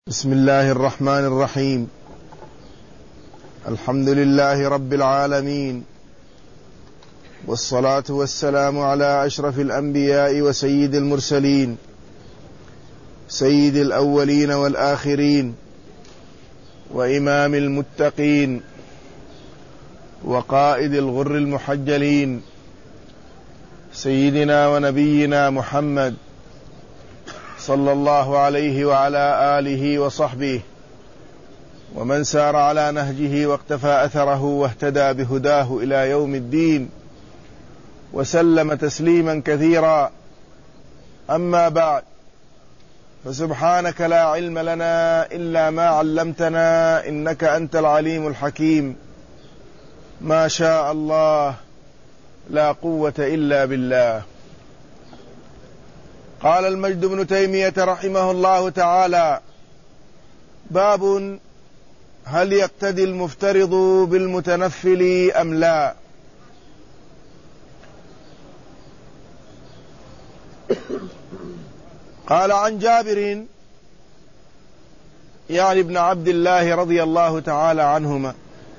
بسم الله الرحمن الرحيم. الحمد لله رب العالمين، والصلاة والسلام على أشرف الأنبياء وسيد المرسلين، سيد الأولين والآخرين، وإمام المتقين، وقائد الغر المحجلين، سيدنا ونبينا محمد صلى الله عليه وعلى آله وصحبه ومن سار على نهجه واقتفى أثره واهتدى بهداه إلى يوم الدين، وسلم تسليما كثيرا. أما بعد، فسبحانك لا علم لنا إلا ما علمتنا إنك أنت العليم الحكيم. ما شاء الله، لا قوة إلا بالله. قال المجد بن تيمية رحمه الله تعالى: باب هل يقتدي المفترض بالمتنفل أم لا؟ قال عن جابر يعني ابن عبد الله رضي الله تعالى عنهما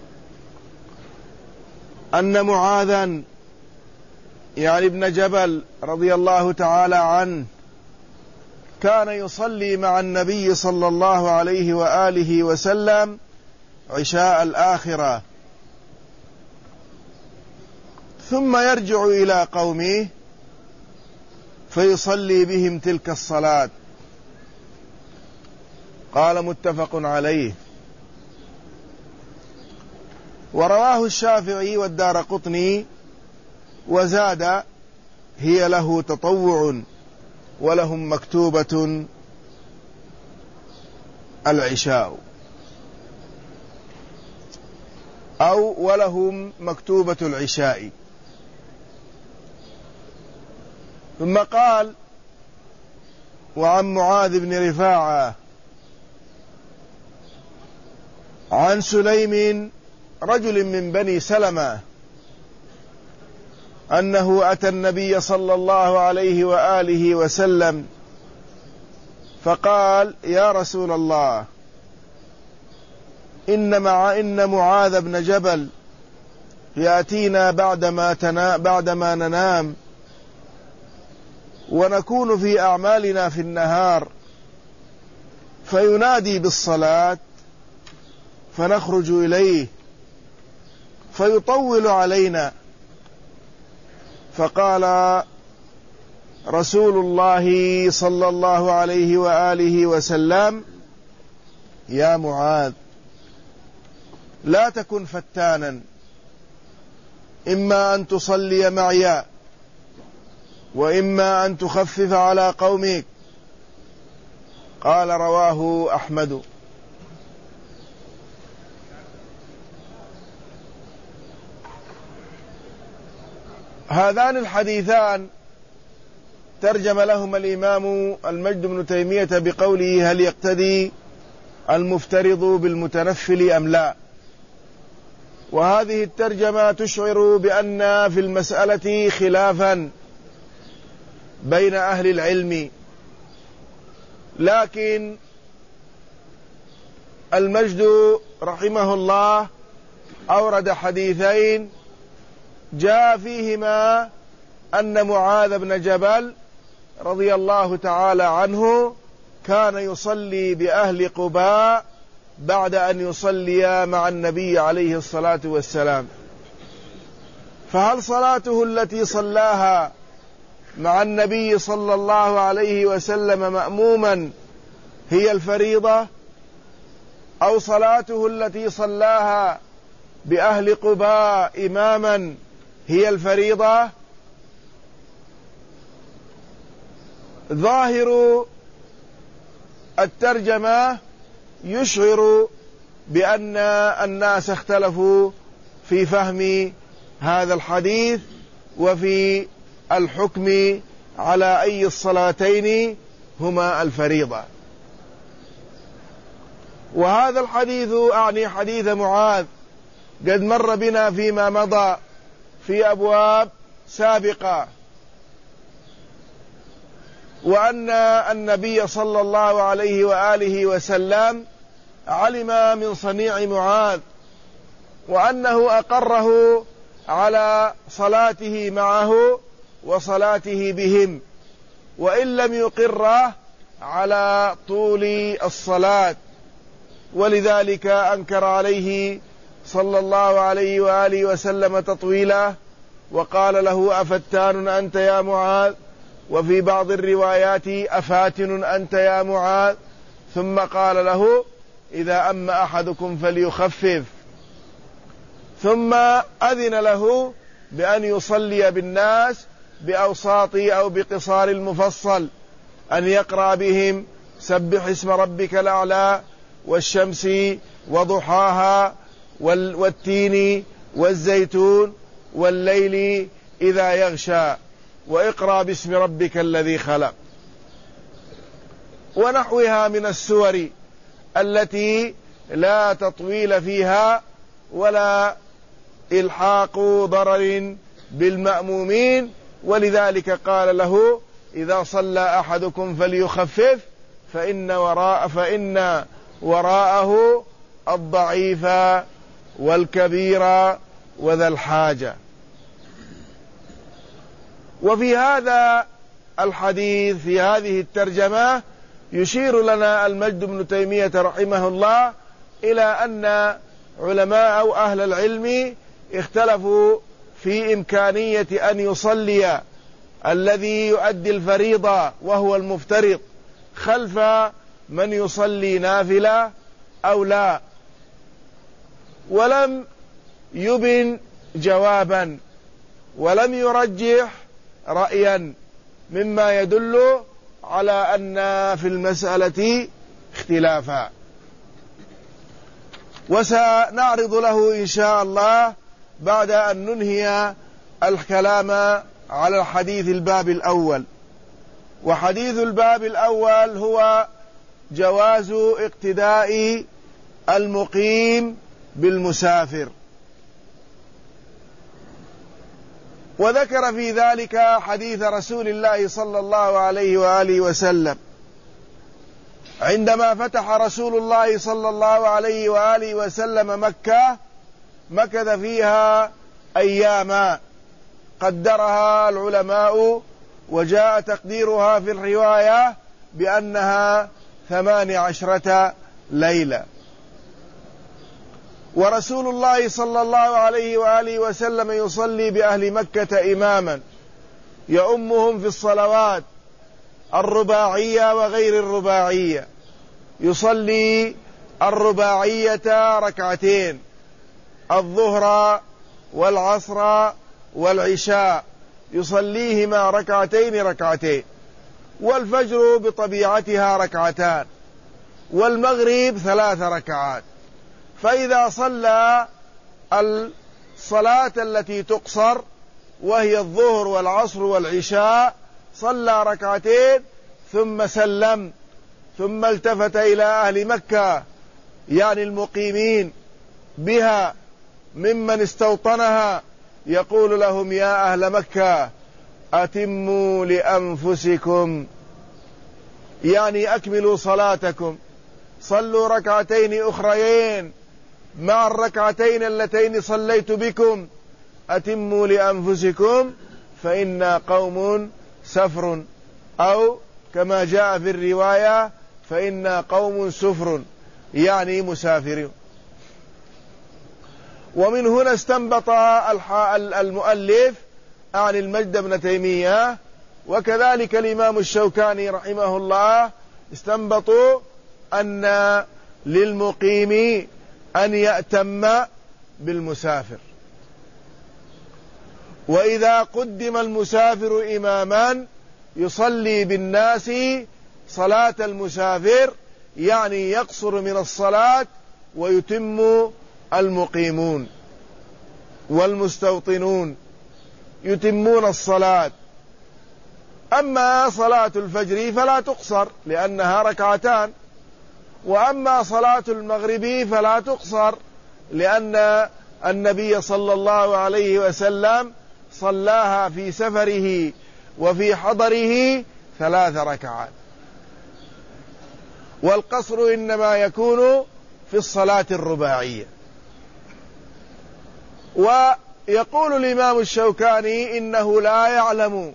أن معاذا يعني ابن جبل رضي الله تعالى عنه كان يصلي مع النبي صلى الله عليه وآله وسلم عشاء الآخرة، ثم يرجع إلى قومه فيصلي بهم تلك الصلاة. قال متفق عليه. ورواه الشافعي والدارقطني وزاد: هي له تطوع ولهم مكتوبة العشاء، أو ولهم مكتوبة العشاء. ثم قال: وعن معاذ بن رفاعة عن سليم رجل من بني سلمة أنه أتى النبي صلى الله عليه وآله وسلم فقال: يا رسول الله، إن معاذ بن جبل يأتينا بعدما ننام ونكون في أعمالنا في النهار، فينادي بالصلاة فنخرج إليه فيطول علينا. فقال رسول الله صلى الله عليه وآله وسلم: يا معاذ، لا تكن فتانا، إما أن تصلي معي وإما أن تخفف على قومك. قال: رواه أحمد. هذان الحديثان ترجم لهما الإمام المجد بن تيمية بقوله: هل يقتدي المفترض بالمتنفل أم لا؟ وهذه الترجمة تشعر بأن في المسألة خلافا بين أهل العلم، لكن المجد رحمه الله أورد حديثين جاء فيهما أن معاذ بن جبل رضي الله تعالى عنه كان يصلي بأهل قباء بعد أن يصلي مع النبي عليه الصلاة والسلام. فهل صلاته التي صلاها مع النبي صلى الله عليه وسلم مأموما هي الفريضة، أو صلاته التي صلاها بأهل قباء إماما هي الفريضة؟ ظاهر الترجمة يشعر بأن الناس اختلفوا في فهم هذا الحديث وفي الحكم على أي الصلاتين هما الفريضة. وهذا الحديث أعني حديث معاذ قد مر بنا فيما مضى في أبواب سابقة، وأن النبي صلى الله عليه وآله وسلم علم من صنيع معاذ، وأنه أقره على صلاته معه وصلاته بهم، وإن لم يقره على طول الصلاة، ولذلك أنكر عليه صلى الله عليه وآله وسلم تطويله، وقال له: أفتان أنت يا معاذ؟ وفي بعض الروايات: أفاتن أنت يا معاذ؟ ثم قال له: إذا أما أحدكم فليخفف. ثم أذن له بأن يصلي بالناس بأوساط أو بقصار المفصل، أن يقرأ بهم: سبح اسم ربك الأعلى، والشمس وضحاها، والتين والزيتون، والليل إذا يغشى، واقرأ باسم ربك الذي خلق، ونحوها من السور التي لا تطويل فيها ولا إلحاق ضرر بالمأمومين. ولذلك قال له: إذا صلى أحدكم فليخفف فإن وراءه الضعيف والكبير وذا الحاجة. وفي هذا الحديث في هذه الترجمة يشير لنا المجد بن تيمية رحمه الله إلى أن علماء أو أهل العلم اختلفوا في إمكانية أن يصلي الذي يؤدي الفريضة وهو المفترض خلف من يصلي نافلة أو لا، ولم يبن جوابا ولم يرجح رأيا، مما يدل على أن في المسألة اختلافا، وسنعرض له إن شاء الله بعد أن ننهي الكلام على الحديث الباب الأول. وحديث الباب الأول هو جواز اقتداء المقيم بالمسافر، وذكر في ذلك حديث رسول الله صلى الله عليه وآله وسلم عندما فتح رسول الله صلى الله عليه وآله وسلم مكة، مكث فيها أياما قدرها العلماء، وجاء تقديرها في الرواية بأنها 18 ليلة. ورسول الله صلى الله عليه وآله وسلم يصلي بأهل مكة إماما يؤمهم في الصلوات الرباعية وغير الرباعية. يصلي الرباعية ركعتين، الظهر والعصر والعشاء يصليهما ركعتين، والفجر بطبيعتها ركعتان، والمغرب 3 ركعات. فإذا صلى الصلاة التي تقصر وهي الظهر والعصر والعشاء صلى ركعتين ثم سلم، ثم التفت إلى أهل مكة يعني المقيمين بها ممن استوطنها يقول لهم: يا أهل مكة أتموا لأنفسكم، يعني أكملوا صلاتكم، صلوا ركعتين أخريين مع الركعتين اللتين صليت بكم، أتموا لأنفسكم فإنا قوم سفر، أو كما جاء في الرواية فإنا قوم سفر، يعني مسافرون. ومن هنا استنبط المؤلف عن المجد بن تيمية، وكذلك الإمام الشوكاني رحمه الله، استنبطوا أن للمقيم أن يأتم بالمسافر. وإذا قدم المسافر إماما يصلي بالناس صلاة المسافر، يعني يقصر من الصلاة ويتم المقيمون والمستوطنون يتمون الصلاة. أما صلاة الفجر فلا تقصر لأنها ركعتان، وأما صلاة المغرب فلا تقصر لأن النبي صلى الله عليه وسلم صلاها في سفره وفي حضره 3 ركعات، والقصر إنما يكون في الصلاة الرباعية. ويقول الإمام الشوكاني إنه لا يعلم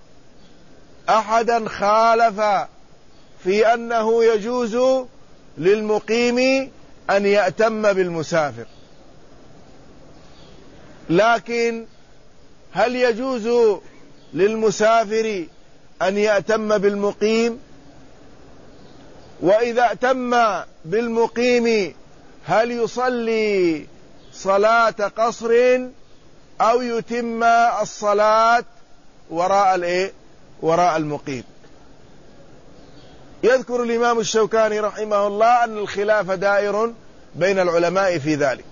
أحدا خالف في أنه يجوز للمقيم أن يأتم بالمسافر، لكن هل يجوز للمسافر أن يأتم بالمقيم؟ وإذا أتم بالمقيم هل يصلي صلاة قصر أو يتم الصلاة وراء المقيم؟ يذكر الإمام الشوكاني رحمه الله أن الخلاف دائر بين العلماء في ذلك،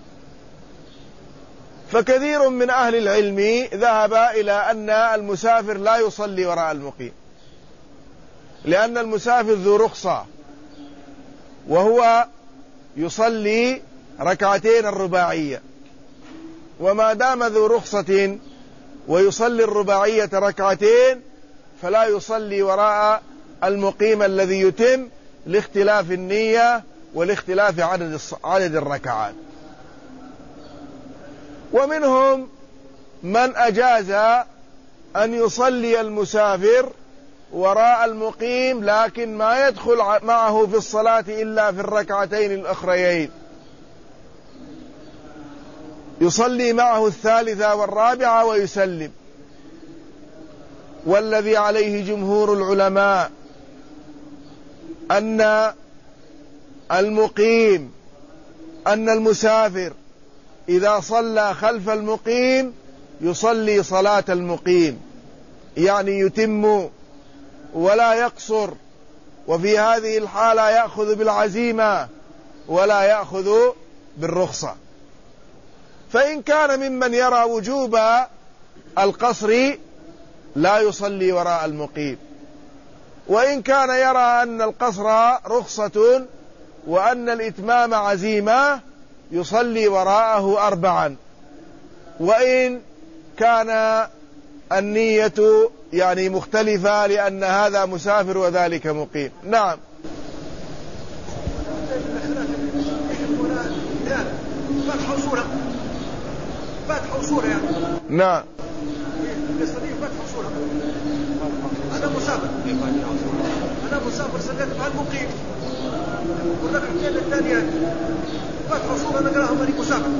فكثير من أهل العلم ذهب إلى أن المسافر لا يصلي وراء المقيم، لأن المسافر ذو رخصة وهو يصلي 2 الرباعية، وما دام ذو رخصة ويصلي الرباعية 2 فلا يصلي وراء المقيم الذي يتم، لاختلاف النية ولاختلاف عدد الركعات. ومنهم من أجاز أن يصلي المسافر وراء المقيم، لكن ما يدخل معه في الصلاة إلا في 2 الأخريين، يصلي معه 3 والرابعة ويسلم. والذي عليه جمهور العلماء أن المسافر إذا صلى خلف المقيم يصلي صلاة المقيم، يعني يتم ولا يقصر، وفي هذه الحالة يأخذ بالعزيمة ولا يأخذ بالرخصة. فإن كان ممن يرى وجوب القصر لا يصلي وراء المقيم، وإن كان يرى أن القصر رخصة وأن الإتمام عزيمة يصلي وراءه 4، وإن كان النية يعني مختلفة لأن هذا مسافر وذلك مقيم. نعم. فتح وصورة يعني. نعم. أنا مسافر صليت مع المقيم، والركعتين الثانيات فتح وصورة نقراهم أني مسافر.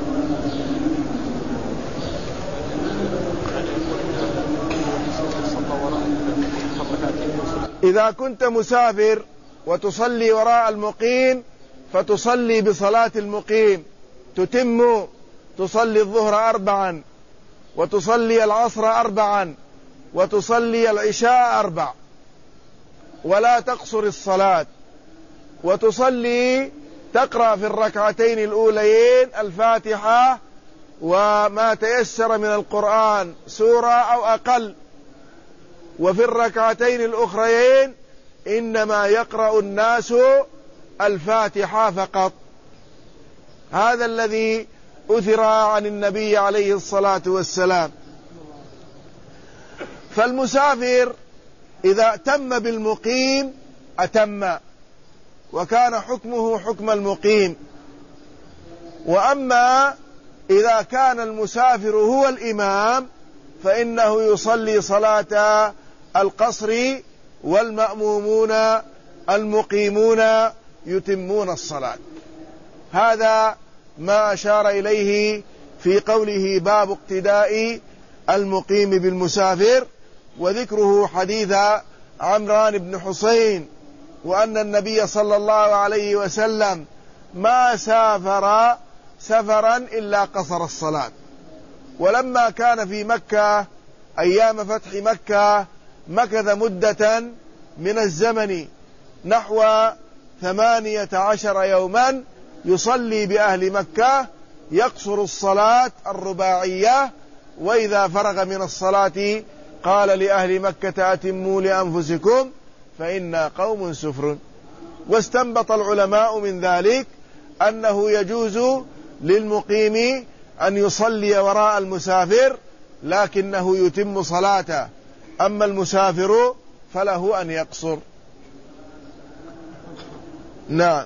إذا كنت مسافر وتصلي وراء المقيم فتصلي بصلاة المقيم، تتم، تصلي الظهر 4، وتصلي العصر 4، وتصلي العشاء 4، ولا تقصر الصلاة، وتصلي تقرأ في 2 الأوليين الفاتحة وما تيسر من القرآن سورة أو أقل، وفي 2 الأخريين إنما يقرأ الناس الفاتحة فقط. هذا الذي أثر عن النبي عليه الصلاة والسلام. فالمسافر إذا أتم بالمقيم أتم، وكان حكمه حكم المقيم. وأما إذا كان المسافر هو الإمام فإنه يصلي صلاة القصر، والمأمومون المقيمون يتمون الصلاة. هذا ما أشار إليه في قوله باب اقتداء المقيم بالمسافر، وذكره حديث عمران بن حسين، وأن النبي صلى الله عليه وسلم ما سافر سفرا إلا قصر الصلاة. ولما كان في مكة أيام فتح مكة مكث مدة من الزمن نحو 18 يوما يصلي بأهل مكة، يقصر الصلاة الرباعية، وإذا فرغ من الصلاة قال لأهل مكة أتموا لأنفسكم فإنا قوم سفر. واستنبط العلماء من ذلك أنه يجوز للمقيم أن يصلي وراء المسافر لكنه يتم صلاته، أما المسافر فله أن يقصر. نعم.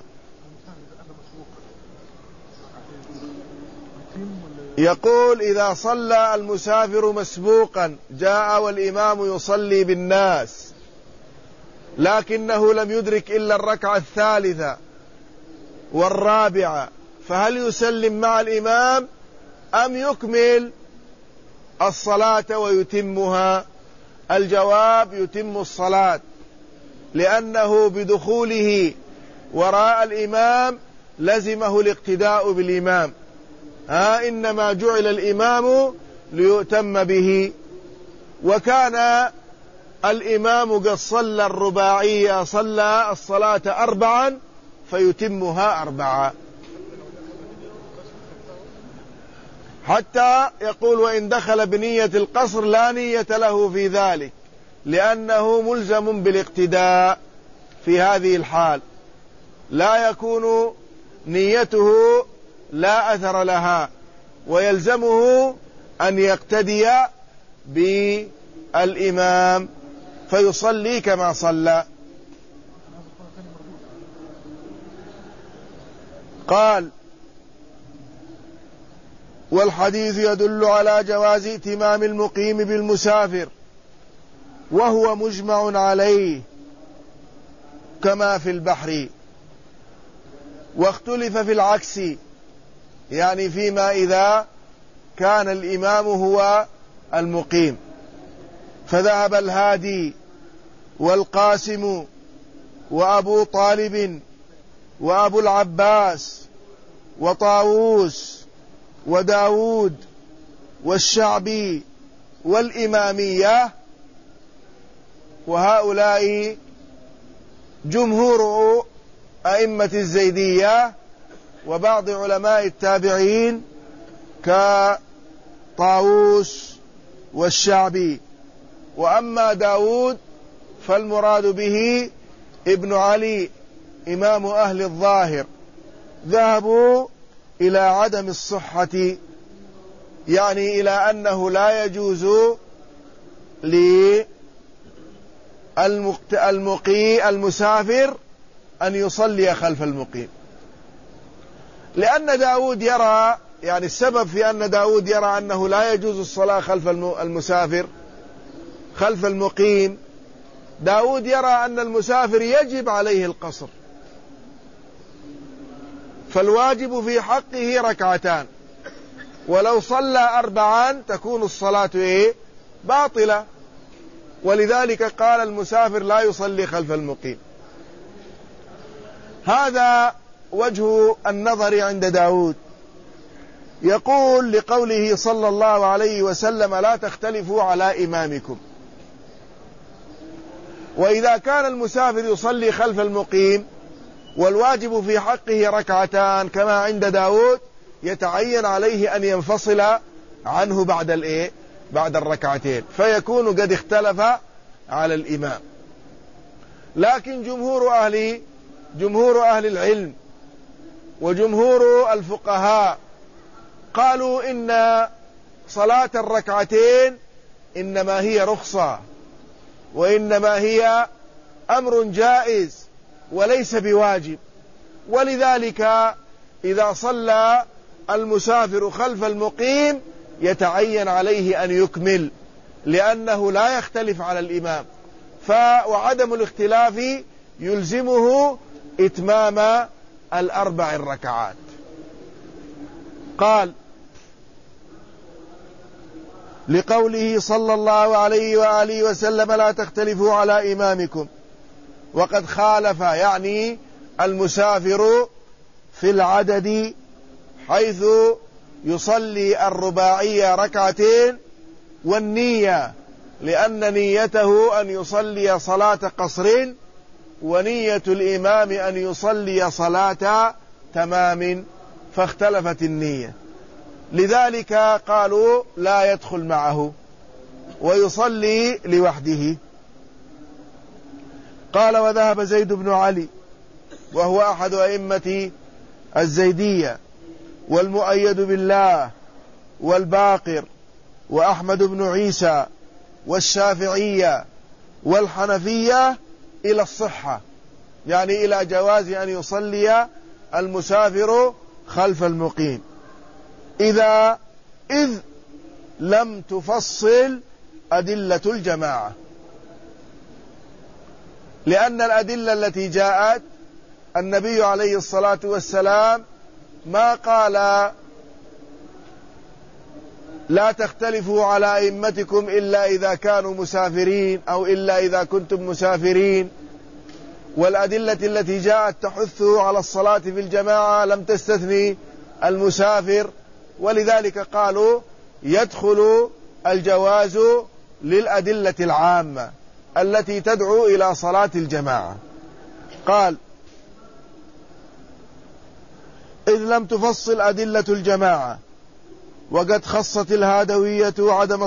يقول إذا صلى المسافر مسبوقا جاء والإمام يصلي بالناس لكنه لم يدرك إلا الركعة الثالثة والرابعة، فهل يسلم مع الإمام أم يكمل الصلاة ويتمها؟ الجواب: يتم الصلاة، لأنه بدخوله وراء الإمام لزمه الاقتداء بالإمام. إنما جعل الإمام ليؤتم به، وكان الإمام قد صلى الرباعية، صلى الصلاة 4 فيتمها 4. حتى يقول: وإن دخل بنية القصر لا نية له في ذلك، لأنه ملزم بالاقتداء في هذه الحال، لا يكون نيته لا أثر لها، ويلزمه أن يقتدي بالإمام فيصلي كما صلى. قال: والحديث يدل على جواز ائتمام المقيم بالمسافر، وهو مجمع عليه كما في البحر. واختلف في العكس، يعني فيما إذا كان الإمام هو المقيم، فذهب الهادي والقاسم وأبو طالب وأبو العباس وطاووس وداود والشعبي والإمامية، وهؤلاء جمهور أئمة الزيدية وبعض علماء التابعين كطاووس والشعبي. وأما داود فالمراد به ابن علي إمام أهل الظاهر، ذهبوا إلى عدم الصحة، يعني إلى أنه لا يجوز المسافر أن يصلي خلف المقيم، لأن داود يرى، يعني السبب في أن داود يرى أنه لا يجوز الصلاة خلف المسافر خلف المقيم. داود يرى أن المسافر يجب عليه القصر، فالواجب في حقه 2، ولو صلى 4 تكون الصلاة باطلة، ولذلك قال المسافر لا يصلي خلف المقيم. هذا وجه النظر عند داود. يقول لقوله صلى الله عليه وسلم: لا تختلفوا على إمامكم. وإذا كان المسافر يصلي خلف المقيم والواجب في حقه 2 كما عند داود، يتعين عليه أن ينفصل عنه بعد 2، فيكون قد اختلف على الإمام. لكن جمهور أهل العلم وجمهور الفقهاء قالوا إن صلاة 2 إنما هي رخصة، وإنما هي أمر جائز وليس بواجب، ولذلك إذا صلى المسافر خلف المقيم يتعين عليه أن يكمل، لأنه لا يختلف على الإمام، وعدم الاختلاف يلزمه إتمام 4 ركعات. قال: لقوله صلى الله عليه وآله وسلم: لا تختلفوا على إمامكم. وقد خالف، يعني المسافر، في العدد، حيث يصلي الرباعية 2 والنية، لأن نيته أن يصلي صلاة قصر، ونية الإمام أن يصلي صلاة تمام، فاختلفت النية، لذلك قالوا لا يدخل معه ويصلي لوحده. قال: وذهب زيد بن علي وهو أحد أئمة الزيدية، والمؤيد بالله والباقر وأحمد بن عيسى والشافعية والحنفية إلى الصحة، يعني إلى جواز أن يصلي المسافر خلف المقيم إذ لم تفصل أدلة الجماعة، لأن الأدلة التي جاءت النبي عليه الصلاة والسلام ما قال لا تختلفوا على أئمتكم إلا إذا كانوا مسافرين أو إلا إذا كنتم مسافرين، والأدلة التي جاءت تحث على الصلاة في الجماعة لم تستثني المسافر، ولذلك قالوا يدخل الجواز للأدلة العامة التي تدعو إلى صلاة الجماعة. قال إذ لم تفصل أدلة الجماعة وقد خصت الهادوية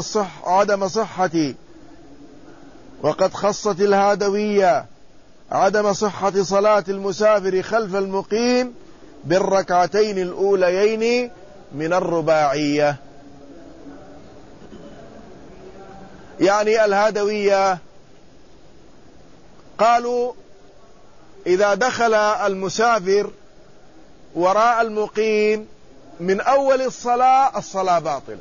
عدم صحة صلاة المسافر خلف المقيم بالركعتين الأوليين من الرباعية. يعني الهادوية قالوا إذا دخل المسافر وراء المقيم من أول الصلاة باطلة،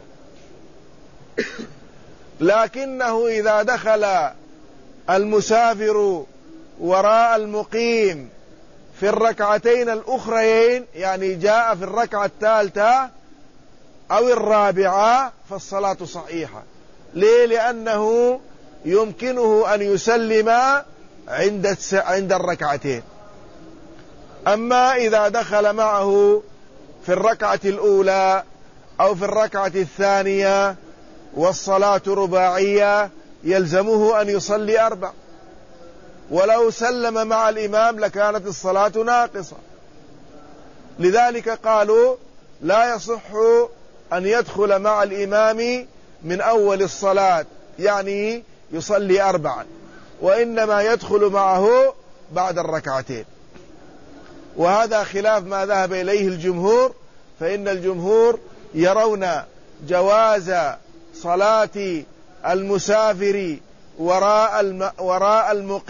لكنه إذا دخل المسافر وراء المقيم في الركعتين الأخرين، يعني جاء في الركعة الثالثة أو الرابعة، فالصلاة صحيحة. ليه؟ لأنه يمكنه أن يسلم عند الركعتين. أما إذا دخل معه في الركعة الأولى أو في الركعة الثانية والصلاة رباعية يلزمه أن يصلي 4، ولو سلم مع الإمام لكانت الصلاة ناقصة. لذلك قالوا لا يصح أن يدخل مع الإمام من أول الصلاة، يعني يصلي 4، وإنما يدخل معه بعد الركعتين. وهذا خلاف ما ذهب إليه الجمهور، فإن الجمهور يرون جواز صلاة المسافر وراء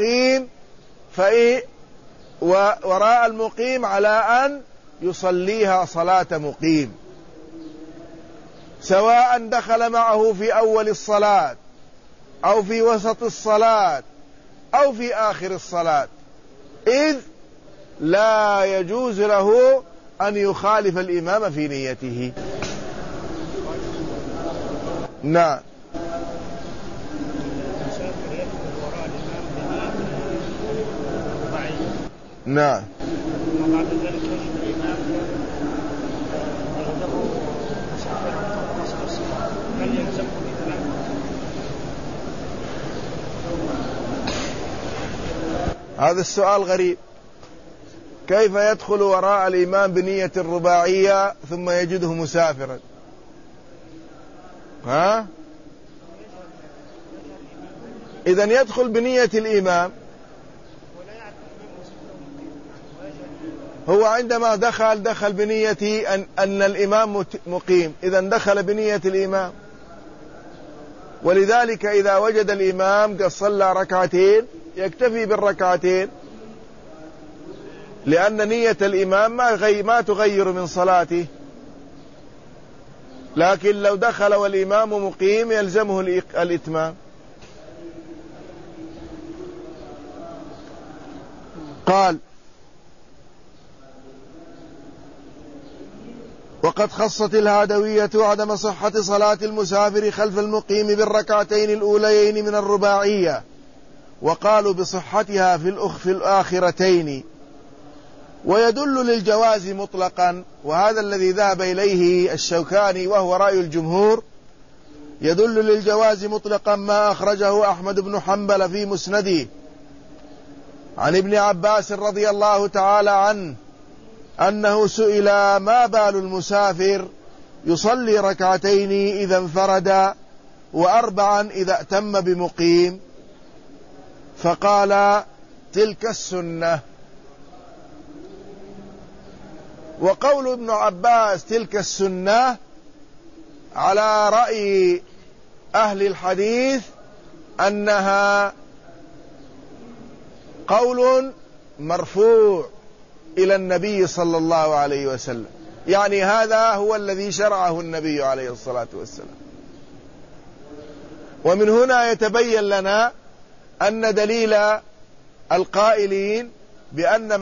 المقيم على أن يصليها صلاة مقيم، سواء دخل معه في أول الصلاة أو في وسط الصلاة أو في آخر الصلاة، إذ لا يجوز له أن يخالف الإمام في نيته. نعم. نعم. وبعد ذلك يجب الإمام يغلبه مسافرا وسط الصلاة، هل يلزمه بذلك؟ هذا السؤال غريب، كيف يدخل وراء الإمام بنية الرباعية ثم يجده مسافرا؟ إذن يدخل بنية الإمام. هو عندما دخل بنية أن الإمام مقيم، إذن دخل بنية الإمام، ولذلك إذا وجد الإمام قد صلى ركعتين يكتفي بالركعتين، لأن نية الإمام ما تغير من صلاته. لكن لو دخل والإمام مقيم يلزمه الإتمام. قال وقد خصت الهادوية عدم صحة صلاة المسافر خلف المقيم بالركعتين الأوليين من الرباعية، وقالوا بصحتها في الآخرتين، ويدل للجواز مطلقا، وهذا الذي ذهب إليه الشوكاني وهو رأي الجمهور، يدل للجواز مطلقا ما أخرجه أحمد بن حنبل في مسنده عن ابن عباس رضي الله تعالى عنه أنه سئل ما بال المسافر يصلي ركعتين إذا انفرد و4 إذا أتم بمقيم، فقال تلك السنة. وقول ابن عباس تلك السنة على رأي أهل الحديث أنها قول مرفوع إلى النبي صلى الله عليه وسلم، يعني هذا هو الذي شرعه النبي عليه الصلاة والسلام. ومن هنا يتبين لنا أن دليل القائلين بأن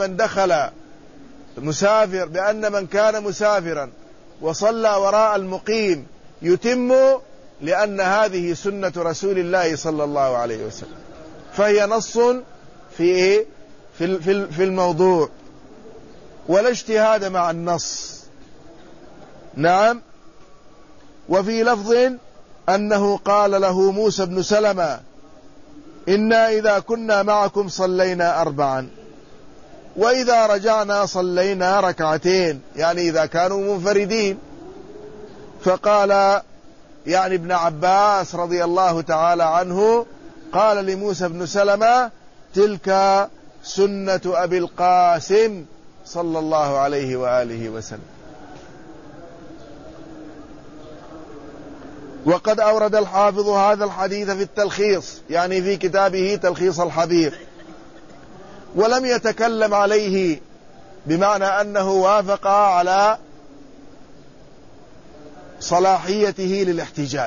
من كان مسافرا وصلى وراء المقيم يتم، لأن هذه سنة رسول الله صلى الله عليه وسلم، فهي نص في الموضوع، ولا اجتهاد مع النص. نعم. وفي لفظ أنه قال له موسى بن سلمة: إنا إذا كنا معكم صلينا 4، وإذا رجعنا صلينا 2، يعني إذا كانوا منفردين. فقال يعني ابن عباس رضي الله تعالى عنه قال لموسى بن سلمة: تلك سنة أبي القاسم صلى الله عليه وآله وسلم. وقد أورد الحافظ هذا الحديث في التلخيص، يعني في كتابه تلخيص الحبير، ولم يتكلم عليه، بمعنى أنه وافق على صلاحيته للاحتجاج،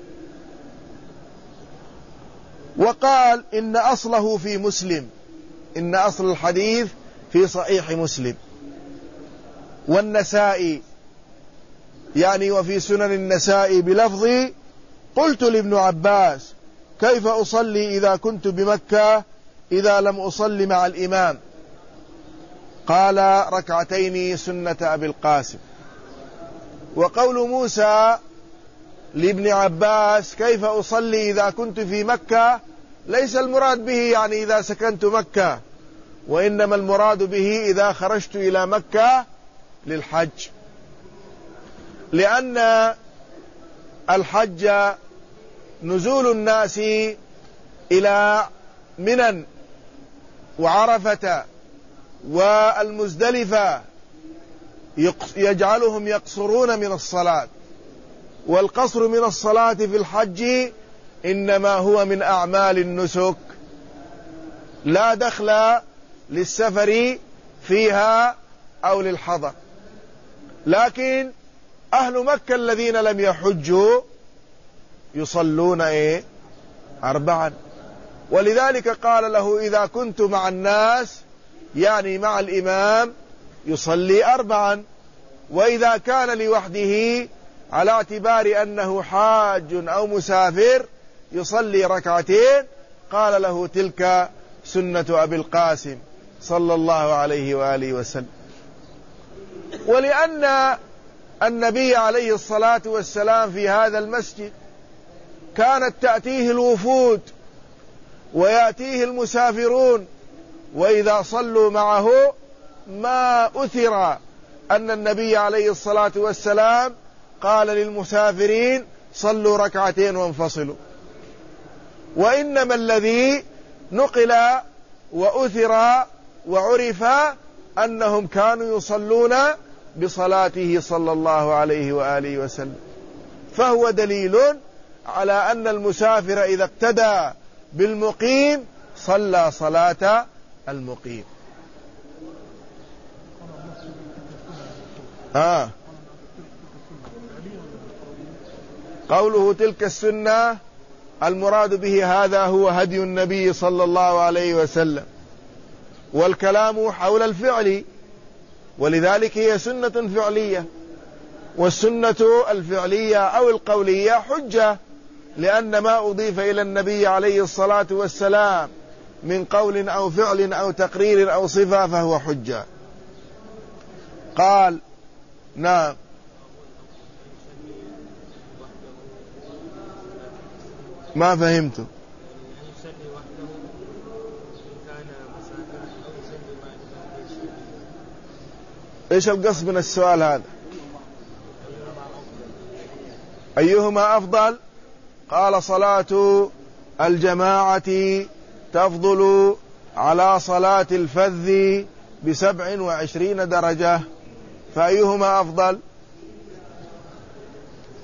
وقال إن أصله في مسلم، إن أصل الحديث في صحيح مسلم والنسائي، يعني وفي سنن النسائي بلفظ: قلت لابن عباس: كيف أصلي إذا كنت بمكة إذا لم أصلي مع الإمام؟ قال: 2 سنة أبي القاسم. وقول موسى لابن عباس: كيف أصلي إذا كنت في مكة، ليس المراد به يعني إذا سكنت مكة، وإنما المراد به إذا خرجت إلى مكة للحج، لأن الحج نزول الناس إلى منى وعرفة والمزدلفة يجعلهم يقصرون من الصلاة، والقصر من الصلاة في الحج إنما هو من أعمال النسك، لا دخل للسفر فيها أو للحضر. لكن أهل مكة الذين لم يحجوا يصلون 4، ولذلك قال له: إذا كنت مع الناس، يعني مع الإمام، يصلي 4، وإذا كان لوحده على اعتبار أنه حاج أو مسافر يصلي 2. قال له: تلك سنة أبي القاسم صلى الله عليه وآله وسلم. ولأن النبي عليه الصلاة والسلام في هذا المسجد كانت تأتيه الوفود ويأتيه المسافرون، وإذا صلوا معه ما أثر أن النبي عليه الصلاة والسلام قال للمسافرين: صلوا 2 وانفصلوا. وإنما الذي نقل وأثر وعرف أنهم كانوا يصلون بصلاته صلى الله عليه وآله وسلم، فهو دليل على أن المسافر إذا اقتدى بالمقيم صلى صلاة المقيم. قوله تلك السنة المراد به هذا هو هدي النبي صلى الله عليه وسلم، والكلام حول الفعل، ولذلك هي سنة فعلية، والسنة الفعلية أو القولية حجة، لأن ما أضيف إلى النبي عليه الصلاة والسلام من قول أو فعل أو تقرير أو صفة فهو حجة. قال: نعم. ما فهمت. إيش القصد من السؤال هذا؟ أيهما أفضل؟ قال: صلاة الجماعة تفضل على صلاة الفذ ب27 درجة، فأيهما أفضل؟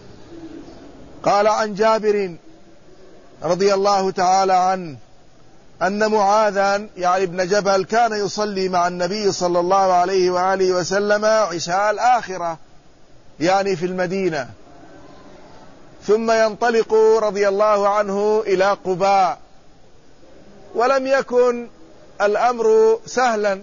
قال: عن جابر رضي الله تعالى عنه أن معاذا يعني ابن جبل كان يصلي مع النبي صلى الله عليه وآله وسلم عشاء الآخرة يعني في المدينة، ثم ينطلق رضي الله عنه إلى قباء. ولم يكن الأمر سهلا،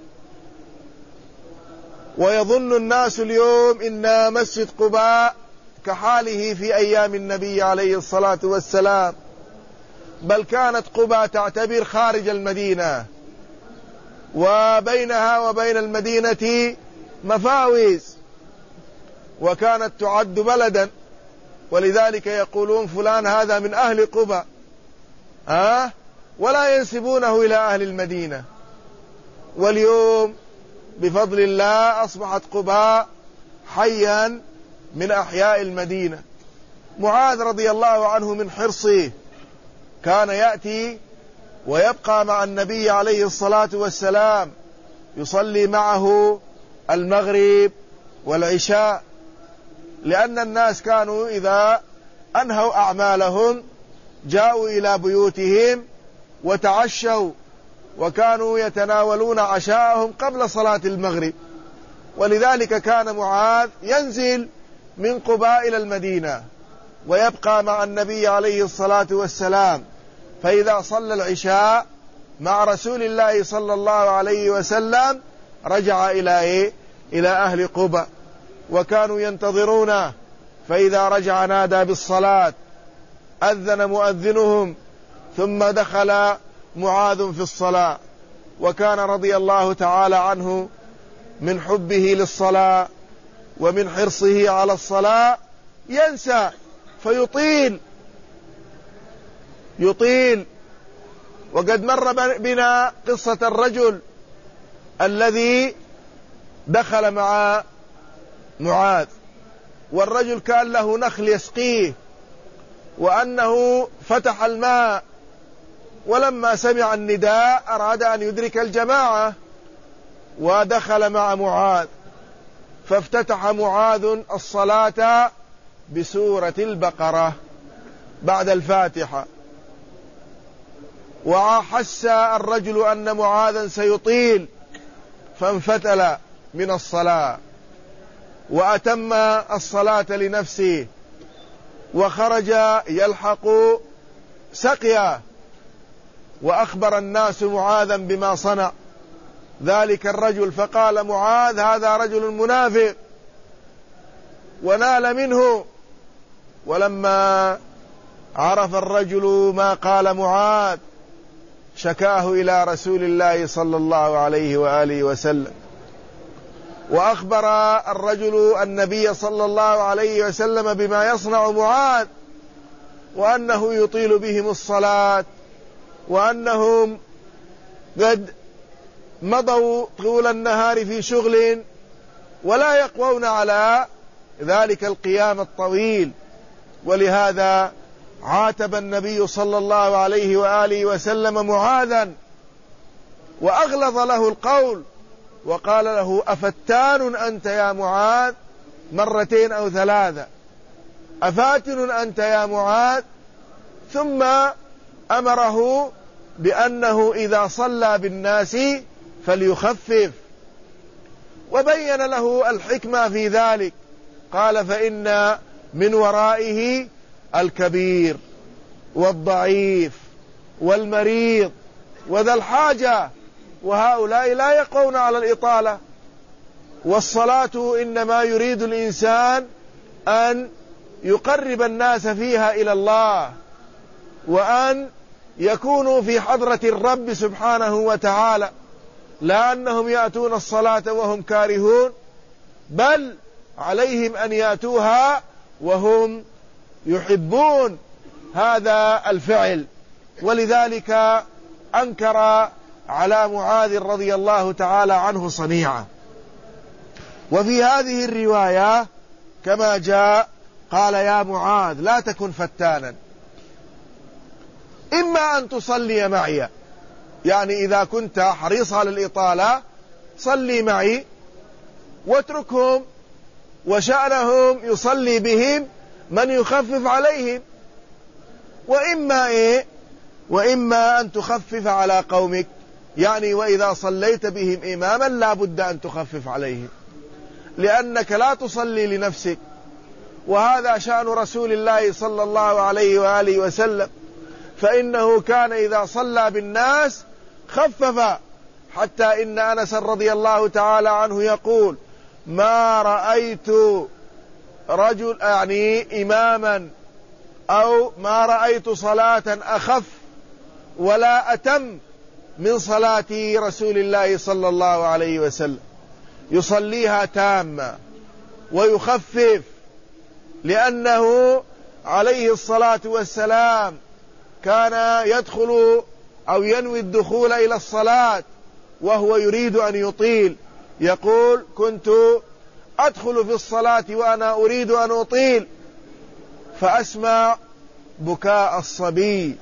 ويظن الناس اليوم إن مسجد قباء كحاله في أيام النبي عليه الصلاة والسلام، بل كانت قباء تعتبر خارج المدينة، وبينها وبين المدينة مفاوز، وكانت تعد بلدا، ولذلك يقولون فلان هذا من أهل قباء ولا ينسبونه إلى أهل المدينة. واليوم بفضل الله أصبحت قباء حيا من أحياء المدينة. معاذ رضي الله عنه من حرصه كان يأتي ويبقى مع النبي عليه الصلاة والسلام يصلي معه المغرب والعشاء، لأن الناس كانوا إذا أنهوا أعمالهم جاءوا إلى بيوتهم وتعشوا، وكانوا يتناولون عشاءهم قبل صلاة المغرب. ولذلك كان معاذ ينزل من قباء إلى المدينة ويبقى مع النبي عليه الصلاة والسلام، فإذا صلى العشاء مع رسول الله صلى الله عليه وسلم رجع إلى أهل قباء، وكانوا ينتظرونه، فإذا رجع نادى بالصلاة، أذن مؤذنهم، ثم دخل معاذ في الصلاة. وكان رضي الله تعالى عنه من حبه للصلاة ومن حرصه على الصلاة ينسى يطيل. وقد مر بنا قصة الرجل الذي دخل مع معاذ، والرجل كان له نخل يسقيه، وأنه فتح الماء، ولما سمع النداء أراد أن يدرك الجماعة ودخل مع معاذ، فافتتح معاذ الصلاة بسورة البقرة بعد الفاتحة، وحس الرجل أن معاذا سيطيل فانفتل من الصلاة وأتم الصلاة لنفسه، وخرج يلحق سقيا، وأخبر الناس معاذا بما صنع ذلك الرجل، فقال معاذ هذا رجل منافق، ونال منه. ولما عرف الرجل ما قال معاذ شكاه إلى رسول الله صلى الله عليه وآله وسلم، وأخبر الرجل النبي صلى الله عليه وسلم بما يصنع معاذ، وأنه يطيل بهم الصلاة، وأنهم قد مضوا طول النهار في شغل ولا يقوون على ذلك القيام الطويل. ولهذا عاتب النبي صلى الله عليه وآله وسلم معاذا وأغلظ له القول، وقال له أفتان أنت يا معاذ، مرتين أو ثلاثة، أفاتن أنت يا معاذ. ثم أمره بأنه إذا صلى بالناس فليخفف، وبين له الحكمة في ذلك، قال فإن من ورائه الكبير والضعيف والمريض وذا الحاجة، وهؤلاء لا يقون على الإطالة. والصلاة إنما يريد الإنسان أن يقرب الناس فيها إلى الله، وأن يكونوا في حضرة الرب سبحانه وتعالى، لا أنهم يأتون الصلاة وهم كارهون، بل عليهم أن يأتوها وهم يحبون هذا الفعل. ولذلك أنكر على معاذ رضي الله تعالى عنه صنيعه. وفي هذه الرواية كما جاء قال يا معاذ لا تكن فتانا، إما أن تصلي معي، يعني إذا كنت حريص على الإطالة صلي معي واتركهم، وشأنهم يصلي بهم من يخفف عليهم. وإما وإما أن تخفف على قومك، يعني وإذا صليت بهم إماما لا بد أن تخفف عليهم، لأنك لا تصلي لنفسك، وهذا شأن رسول الله صلى الله عليه وآله وسلم، فإنه كان إذا صلى بالناس خفف، حتى إن أنس رضي الله تعالى عنه يقول: ما رأيت رجل إماما أو ما رأيت صلاة أخف ولا أتم من صلاة رسول الله صلى الله عليه وسلم، يصليها تامة ويخفف، لأنه عليه الصلاة والسلام كان يدخل أو ينوي الدخول إلى الصلاة وهو يريد أن يطيل، يقول: كنت أدخل في الصلاة وأنا أريد أن أطيل فأسمع بكاء الصبي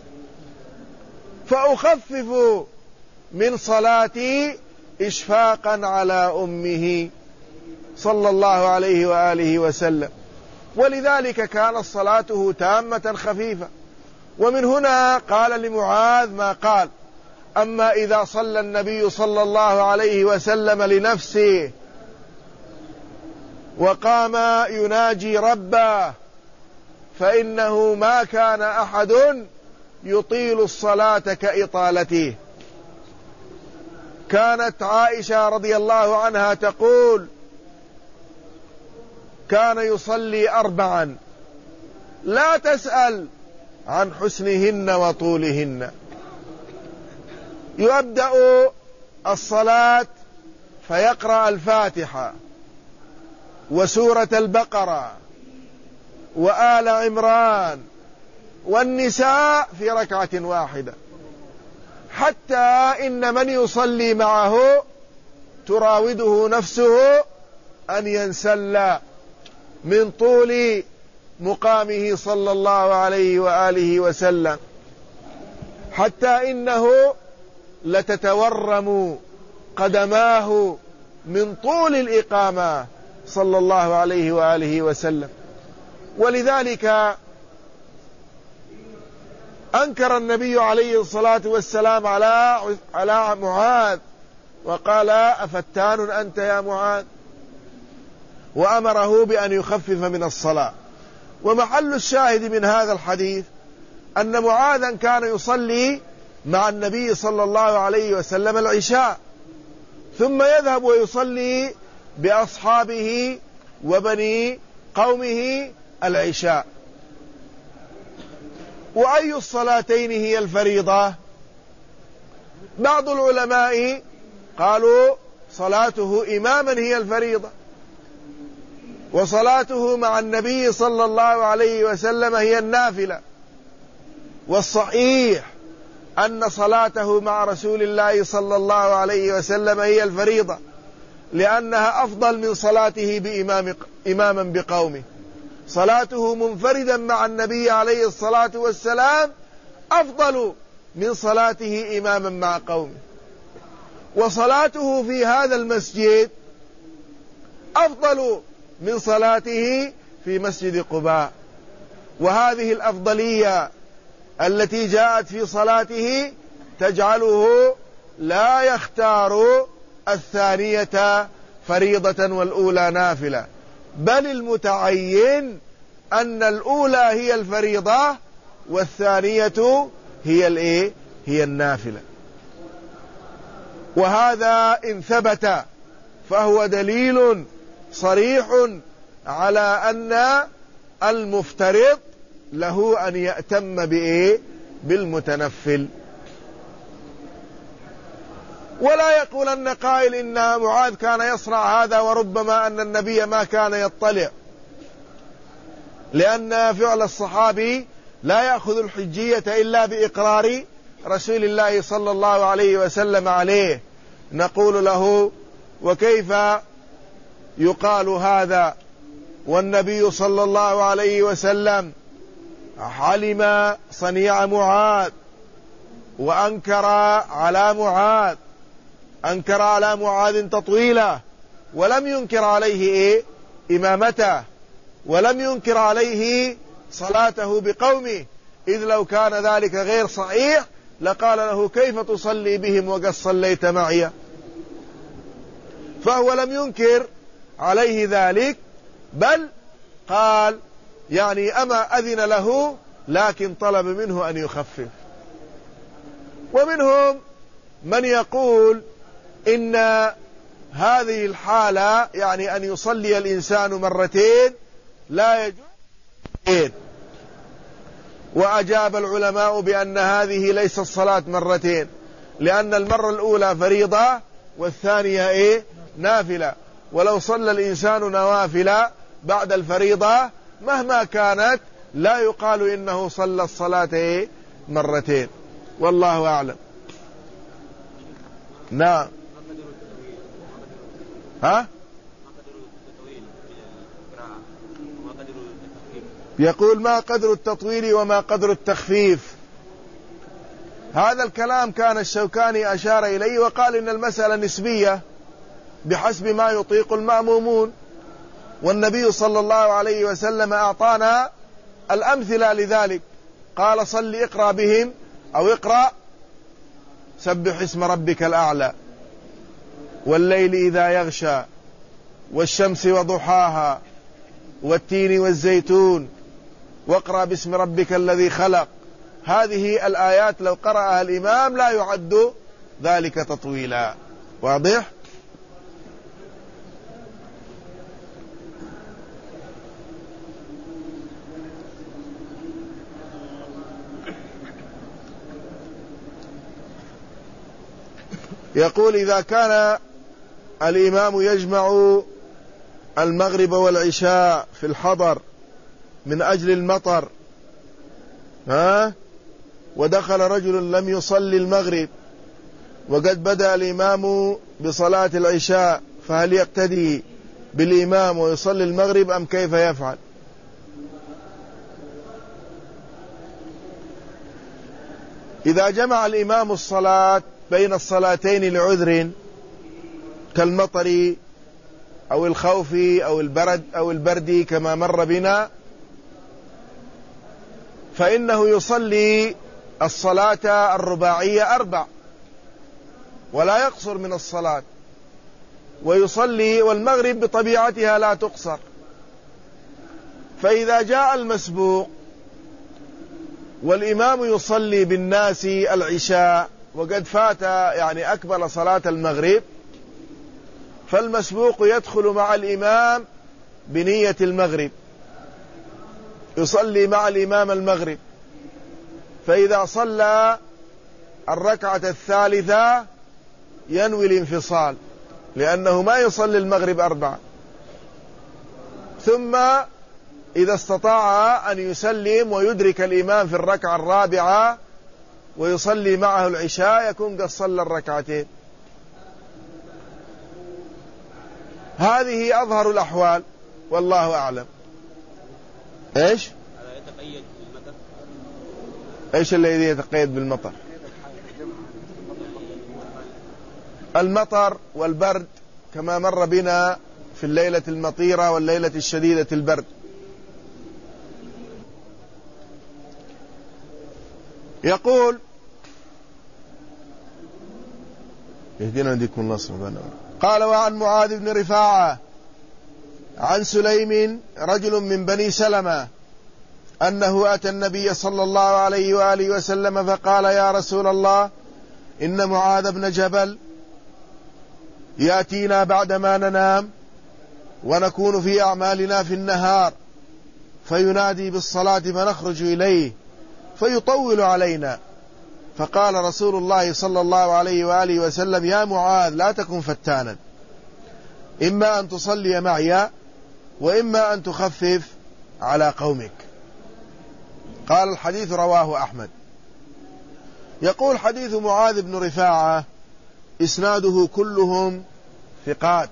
فأخفف من صلاتي إشفاقا على أمه صلى الله عليه وآله وسلم. ولذلك كانت صلاته تامة خفيفة. ومن هنا قال لمعاذ ما قال: أما إذا صلى النبي صلى الله عليه وسلم لنفسه وقام يناجي ربه فإنه ما كان أحد يطيل الصلاة كإطالته. كانت عائشة رضي الله عنها تقول: كان يصلي 4 لا تسأل عن حسنهن وطولهن. يبدأ الصلاة فيقرأ الفاتحة وسورة البقرة وآل عمران والنساء في ركعة واحدة، حتى إن من يصلي معه تراوده نفسه أن ينسل من طول مقامه صلى الله عليه وآله وسلم، حتى إنه لتتورم قدماه من طول الإقامة صلى الله عليه وآله وسلم. ولذلك أنكر النبي عليه الصلاة والسلام على معاذ وقال: أفتان أنت يا معاذ، وأمره بأن يخفف من الصلاة. ومحل الشاهد من هذا الحديث أن معاذا كان يصلي مع النبي صلى الله عليه وسلم العشاء، ثم يذهب ويصلي بأصحابه وبني قومه العشاء. وأي الصلاتين هي الفريضة؟ بعض العلماء قالوا صلاته إماما هي الفريضة، وصلاته مع النبي صلى الله عليه وسلم هي النافلة. والصحيح أن صلاته مع رسول الله صلى الله عليه وسلم هي الفريضة، لأنها أفضل من صلاته إماما بقومه. صلاته منفردا مع النبي عليه الصلاة والسلام أفضل من صلاته إماما مع قومه. وصلاته في هذا المسجد أفضل من صلاته في مسجد قباء. وهذه الأفضلية التي جاءت في صلاته تجعله لا يختار الثانية فريضة والأولى نافلة، بل المتعين أن الأولى هي الفريضة والثانية هي النافلة. وهذا إن ثبت فهو دليل صريح على أن المفترض له أن يأتم بالمتنفل. ولا يقولن قائل إن معاذ كان يصنع هذا وربما أن النبي ما كان يطلع، لأن فعل الصحابي لا يأخذ الحجية إلا بإقرار رسول الله صلى الله عليه وسلم عليه. نقول له: وكيف يقال هذا والنبي صلى الله عليه وسلم علم صنيع معاذ وأنكر على معاذ، أنكر على معاذ تطويله، ولم ينكر عليه إمامته، ولم ينكر عليه صلاته بقومه، إذ لو كان ذلك غير صحيح لقال له كيف تصلي بهم وقد صليت معي؟ فهو لم ينكر عليه ذلك، بل قال يعني أما أذن له، لكن طلب منه أن يخفف. ومنهم من يقول إن هذه الحالة يعني أن يصلي الإنسان مرتين لا يجوز. وأجاب العلماء بأن هذه ليست الصلاة مرتين، لأن المرة الأولى فريضة والثانية نافلة. ولو صلى الإنسان نوافل بعد الفريضة مهما كانت لا يقال إنه صلى الصلاة مرتين، والله أعلم. نعم. ها؟ يقول ما قدر التطويل وما قدر التخفيف؟ هذا الكلام كان الشوكاني أشار إليه وقال إن المسألة نسبية بحسب ما يطيق المأمومون، والنبي صلى الله عليه وسلم أعطانا الأمثلة لذلك، قال صل اقرأ بهم أو اقرأ سبح اسم ربك الأعلى والليل إذا يغشى والشمس وضحاها والتين والزيتون واقرأ باسم ربك الذي خلق. هذه الآيات لو قرأها الإمام لا يعد ذلك تطويلا. واضح؟ يقول إذا كان الإمام يجمع المغرب والعشاء في الحضر من أجل المطر، ودخل رجل لم يصلي المغرب وقد بدأ الإمام بصلاة العشاء، فهل يقتدي بالإمام ويصلي المغرب أم كيف يفعل؟ إذا جمع الإمام الصلاة بين الصلاتين لعذر كالمطر أو الخوف أو البرد كما مر بنا، فإنه يصلي الصلاة الرباعية 4 ولا يقصر من الصلاة، ويصلي والمغرب بطبيعتها لا تقصر. فإذا جاء المسبوق والإمام يصلي بالناس العشاء وقد فات يعني أكمل صلاة المغرب، فالمسبوق يدخل مع الإمام بنية المغرب، يصلي مع الإمام المغرب، فإذا صلى الركعة الثالثة ينوي الانفصال لأنه ما يصلي المغرب 4. ثم إذا استطاع أن يسلم ويدرك الإمام في الركعة الرابعة ويصلي معه العشاء يكون قد صلى الركعتين. هذه أظهر الأحوال والله أعلم. إيش؟ إيش الذي يتقيد بالمطر؟ المطر والبرد كما مر بنا في الليلة المطيرة والليلة الشديدة البرد. يقول يهدينا نديكم النصر بنا. قال وعن معاذ بن رفاعة عن سليم رجل من بني سلمة أنه أتى النبي صلى الله عليه وآله وسلم فقال يا رسول الله إن معاذ بن جبل يأتينا بعدما ننام ونكون في أعمالنا في النهار فينادي بالصلاة فنخرج إليه فيطول علينا. فقال رسول الله صلى الله عليه وآله وسلم يا معاذ لا تكن فتانا، إما أن تصلي معي وإما أن تخفف على قومك. قال الحديث رواه أحمد. يقول حديث معاذ بن رفاعة إسناده كلهم ثقات،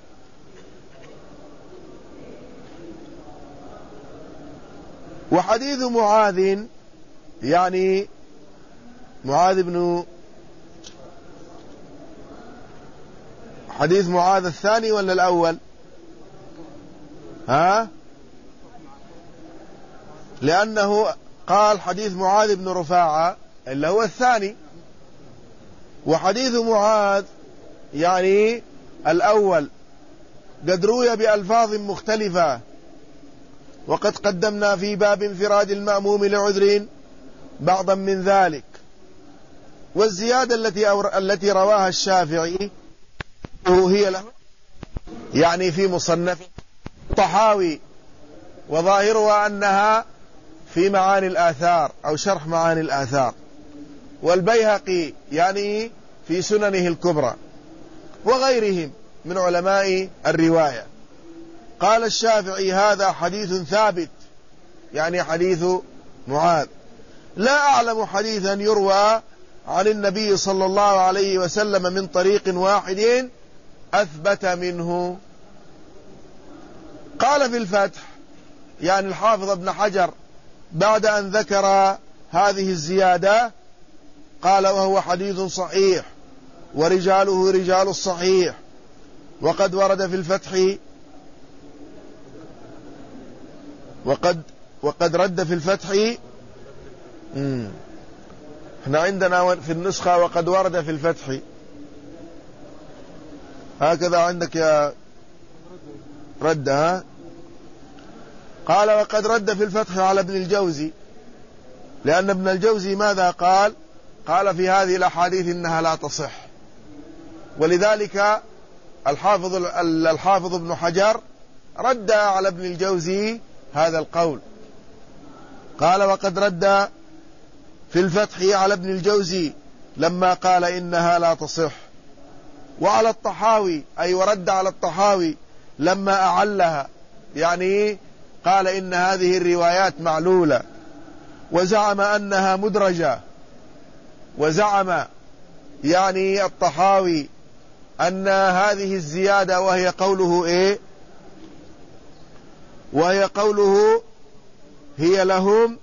وحديث معاذ يعني معاذ بن حديث معاذ الثاني ولا الأول؟ لأنه قال حديث معاذ بن رفاعة اللي هو الثاني. وحديث معاذ يعني الأول قد روي بألفاظ مختلفة، وقد قدمنا في باب انفراد المأموم لعذر بعضا من ذلك. والزيادة التي رواها الشافعي هي له يعني في مصنف الطحاوي، وظاهرها أنها في معاني الآثار أو شرح معاني الآثار، والبيهقي يعني في سننه الكبرى، وغيرهم من علماء الرواية. قال الشافعي هذا حديث ثابت، يعني حديث معاذ. لا أعلم حديثا يروى عن النبي صلى الله عليه وسلم من طريق واحد أثبت منه. قال في الفتح يعني الحافظ ابن حجر بعد أن ذكر هذه الزيادة قال وهو حديث صحيح ورجاله رجال الصحيح، وقد ورد في الفتح وقد رد في الفتح. احنا عندنا في النسخة وقد ورد في الفتح، هكذا عندك يا ردها. قال وقد رد في الفتح على ابن الجوزي، لأن ابن الجوزي ماذا قال؟ قال في هذه الأحاديث إنها لا تصح، ولذلك الحافظ ابن حجر رد على ابن الجوزي هذا القول. قال وقد رد في الفتح على ابن الجوزي لما قال إنها لا تصح، وعلى الطحاوي أي ورد على الطحاوي لما أعلها، يعني قال إن هذه الروايات معلولة، وزعم أنها مدرجة. وزعم يعني الطحاوي أن هذه الزيادة وهي قوله وهي قوله هي لهم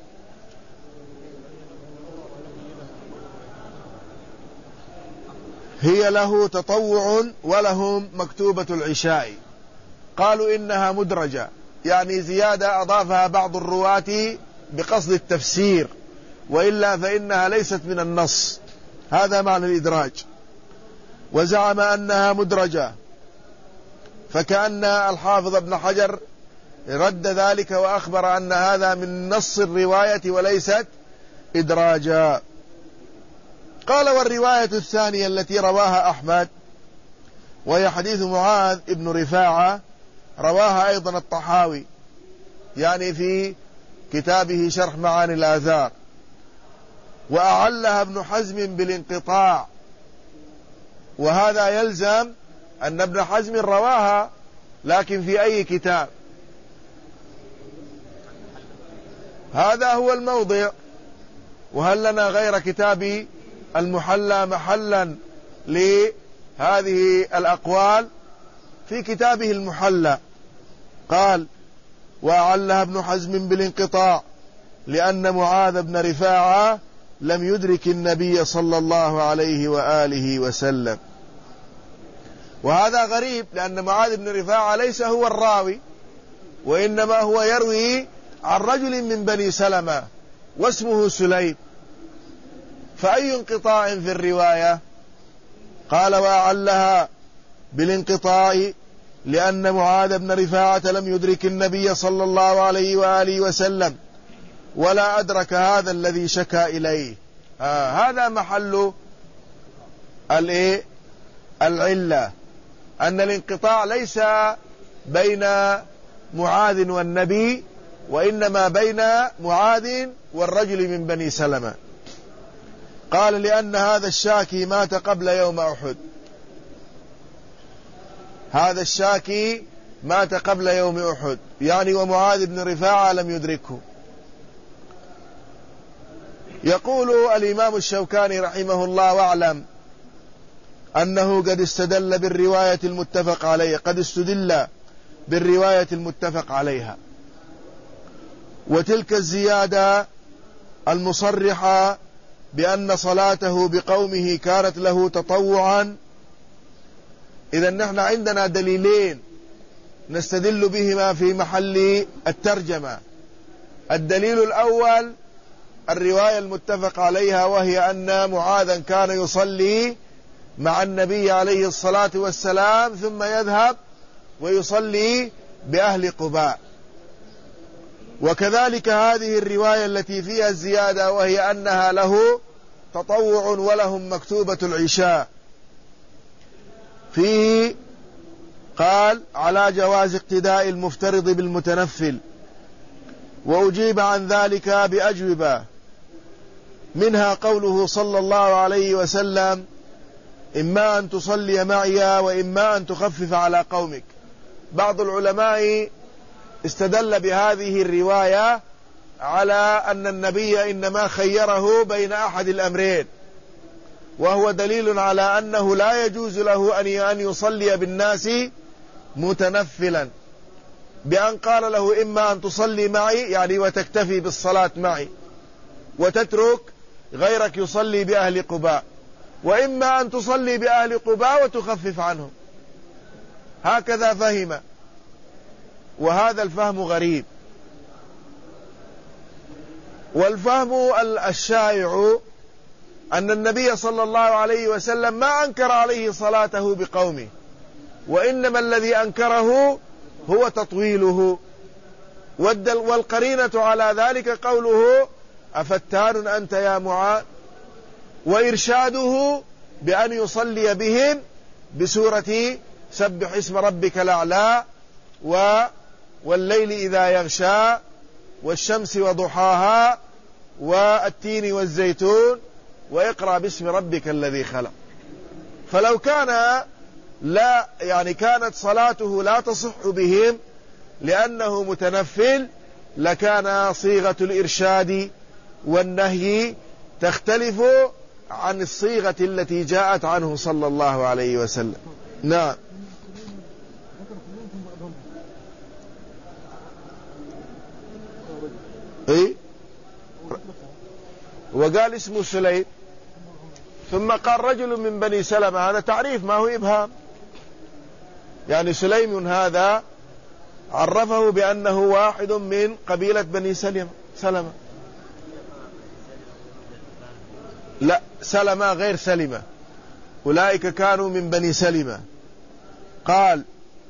هي له تطوع ولهم مكتوبة العشاء. قالوا إنها مدرجة، يعني زيادة أضافها بعض الرواة بقصد التفسير، وإلا فإنها ليست من النص، هذا معنى الإدراج. وزعم أنها مدرجة، فكأن الحافظ ابن حجر رد ذلك وأخبر أن هذا من نص الرواية وليست إدراجا. قال والرواية الثانية التي رواها أحمد وهي حديث معاذ ابن رفاعة رواها أيضا الطحاوي، يعني في كتابه شرح معاني الآثار، وأعلها ابن حزم بالانقطاع. وهذا يلزم أن ابن حزم رواها، لكن في أي كتاب؟ هذا هو الموضع. وهل لنا غير كتاب المحلى محلا لهذه الأقوال؟ في كتابه المحلى قال وأعلها ابن حزم بالانقطاع لأن معاذ بن رفاعة لم يدرك النبي صلى الله عليه وآله وسلم. وهذا غريب، لأن معاذ بن رفاعة ليس هو الراوي، وإنما هو يروي عن رجل من بني سلمة واسمه سليم، فأي انقطاع في الرواية؟ قال وأعلها بالانقطاع لأن معاذ بن رفاعة لم يدرك النبي صلى الله عليه وآله وسلم ولا أدرك هذا الذي شكا إليه. هذا محل العلة، أن الانقطاع ليس بين معاذ والنبي، وإنما بين معاذ والرجل من بني سلمة. قال لأن هذا الشاكي مات قبل يوم أحد، هذا الشاكي مات قبل يوم أحد، يعني ومعاذ بن رفاعة لم يدركه. يقول الإمام الشوكاني رحمه الله واعلم أنه قد استدل بالرواية المتفق عليها، قد استدل بالرواية المتفق عليها، وتلك الزيادة المصرحة بأن صلاته بقومه كانت له تطوعا. إذا نحن عندنا دليلين نستدل بهما في محل الترجمة. الدليل الأول الرواية المتفق عليها، وهي أن معاذا كان يصلي مع النبي عليه الصلاة والسلام ثم يذهب ويصلي بأهل قباء. وكذلك هذه الرواية التي فيها الزيادة، وهي أنها له تطوع ولهم مكتوبة العشاء، فيه قال على جواز اقتداء المفترض بالمتنفل. وأجيب عن ذلك بأجوبة، منها قوله صلى الله عليه وسلم: إما أن تصلي معي وإما أن تخفف على قومك. بعض العلماء استدل بهذه الرواية على أن النبي إنما خيره بين أحد الأمرين، وهو دليل على أنه لا يجوز له أن يصلي بالناس متنفلا، بأن قال له: إما أن تصلي معي يعني وتكتفي بالصلاة معي وتترك غيرك يصلي بأهل قباء، وإما أن تصلي بأهل قباء وتخفف عنهم. هكذا فهم، وهذا الفهم غريب. والفهم الشائع أن النبي صلى الله عليه وسلم ما أنكر عليه صلاته بقومه، وإنما الذي أنكره هو تطويله. والقرينة على ذلك قوله: أفتان أنت يا معاذ، وإرشاده بأن يصلي بهم بسورة سبح اسم ربك الأعلى والليل إذا يغشى والشمس وضحاها والتين والزيتون واقرأ باسم ربك الذي خلق. فلو كان كانت صلاته لا تصح بهم لأنه متنفل، لكان صيغة الإرشاد والنهي تختلف عن الصيغة التي جاءت عنه صلى الله عليه وسلم. نعم. إيه؟ وقال اسمه سليم، ثم قال رجل من بني سلمة. هذا تعريف ما هو إبهام، يعني سليم هذا عرفه بأنه واحد من قبيلة بني سلمة. لا، سلمة غير سلمة، أولئك كانوا من بني سلمة. قال: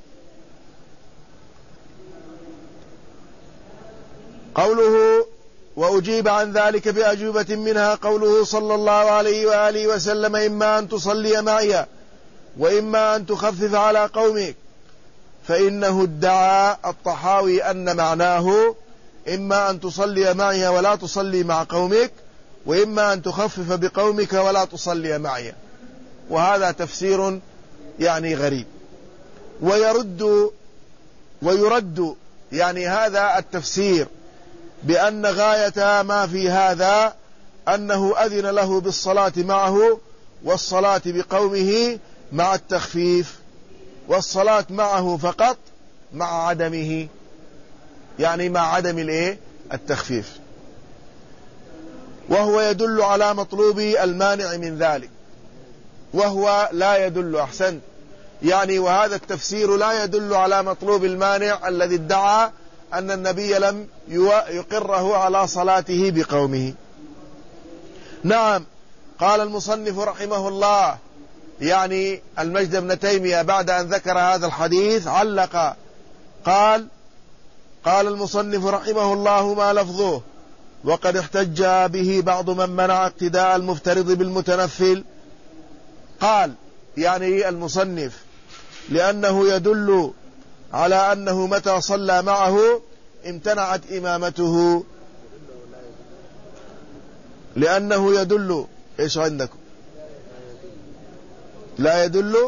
قوله: وأجيب عن ذلك بأجوبة، منها قوله صلى الله عليه وآله وسلم: إما أن تصلي معي وإما أن تخفف على قومك. فإنه ادعى الطحاوي أن معناه إما أن تصلي معي ولا تصلي مع قومك، وإما أن تخفف بقومك ولا تصلي معي. وهذا تفسير يعني غريب. ويرد يعني هذا التفسير بأن غاية ما في هذا أنه أذن له بالصلاة معه والصلاة بقومه مع التخفيف، والصلاة معه فقط مع عدمه، يعني مع عدم التخفيف، وهو يدل على مطلوب المانع من ذلك، وهو لا يدل. أحسنت، يعني وهذا التفسير لا يدل على مطلوب المانع الذي ادعى أن النبي لم يقره على صلاته بقومه. نعم. قال المصنف رحمه الله، يعني المجد بن تيمية، بعد أن ذكر هذا الحديث علق قال المصنف رحمه الله: ما لفظه؟ وقد احتج به بعض من منع اقتداء المفترض بالمتنفل. قال يعني المصنف لأنه يدل على أنه متى صلى معه امتنعت إمامته، لأنه يدل. إيش عندكم؟ لا يدل،